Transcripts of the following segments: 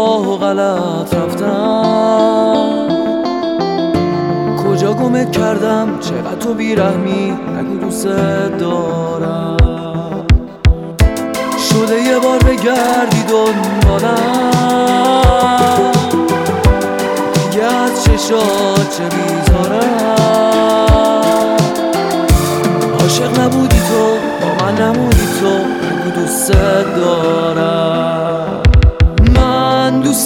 راه و غلط رفتم، کجا گمت کردم، چقدر تو بیرحمی، نگو دوست دارم. شده یه بار بگردی دنبالم، دیگه از چشات چه بیزارم. عاشق نبودی تو، با من نمودی تو، نگو دوست دارم. من دوست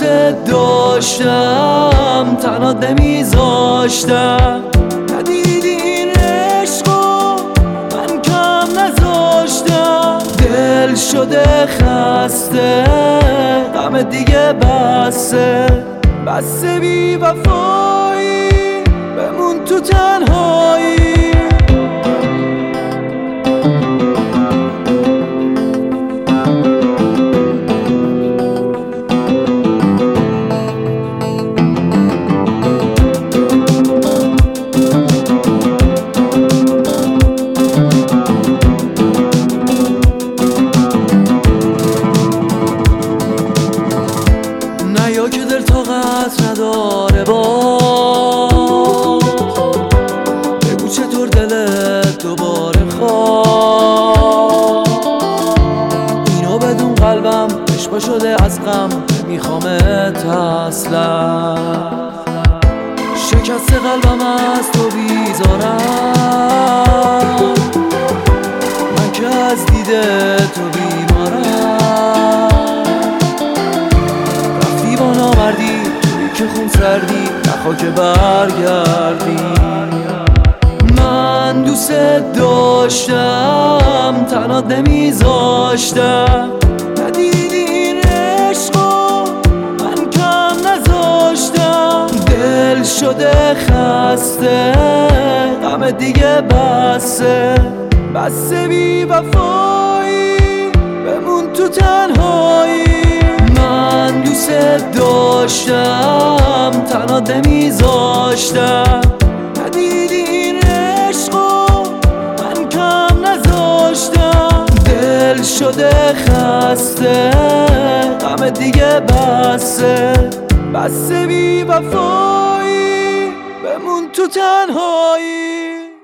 داشتم، تنات نمیذاشتم، ندیدی این عشقو من کم نذاشتم. دل شده خسته، غم دیگه بسه، بسه بی وفایی، بمون تو تنهایی. یا که دل طاقت نداره باز، بگو چطور دلت دوباره خواه. اینو بدون قلبم اشبا شده از غم، نمیخوامت اصلا. شکست قلبم از تو بیزارم، من که از دیده تو بیمارم. نامردی توی که خون سردی، نخوا که برگردی. من دوست داشتم، تنات نمیذاشتم، ندیدی این عشقو من کم نذاشتم. دل شده خسته، غم دیگه بسه، بسه بی وفایی، بمون تو تنهایی. من دوست داشتم، تنات نمیذاشتم، ندیدی این عشقو من کم نذاشتم. دل شده خسته، غم دیگه بسه، بسه بی وفایی، بمون تو تنهایی.